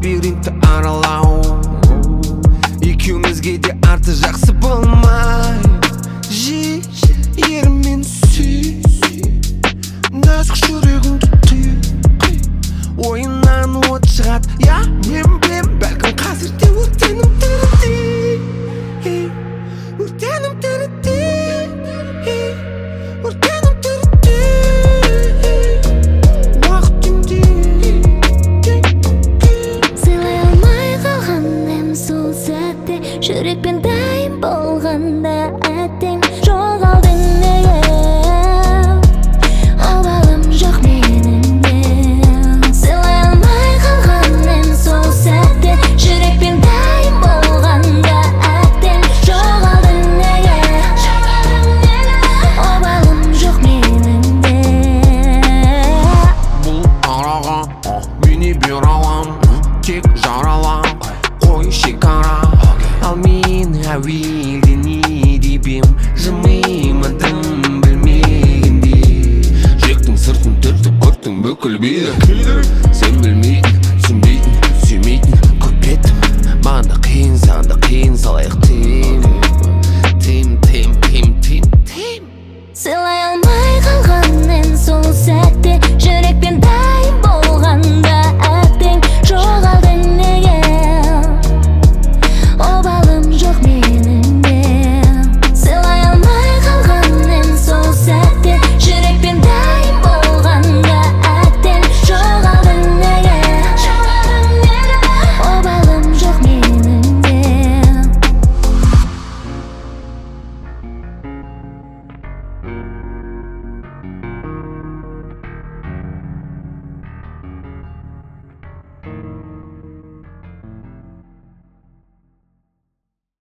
лабиринтті аралау. Екеумізге де арты жақсы болмай. Ерімен сүй, нәзік жүрегіңді қи. Ойыннан от шығады, я мен білем. Бәлкім қазірде өртенім тіріде, өртенім тіріде, өртенім тіріде. Уақыт түнде сыйлай алмай қалғаным сол сәтте, жүрекпен дайын болғанда әттең жоғалдың неге? Обалым жоқ меніңде. Сыйлай алмай қалғаным сол сәтте, жүрекпен дайын болғанда әттең жоғалдың неге? Обалым жоқ меніңде. Бұл араға мені бер алам, тек жаралап қой шекара. Ал мен әуелде не деп ем, жымимадым білмегенде. Жектің сыртын түртіп көрттің бүкіл билік, сен білмей